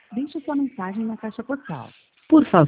Deixe sua mensagem na caixa postal. Por favor.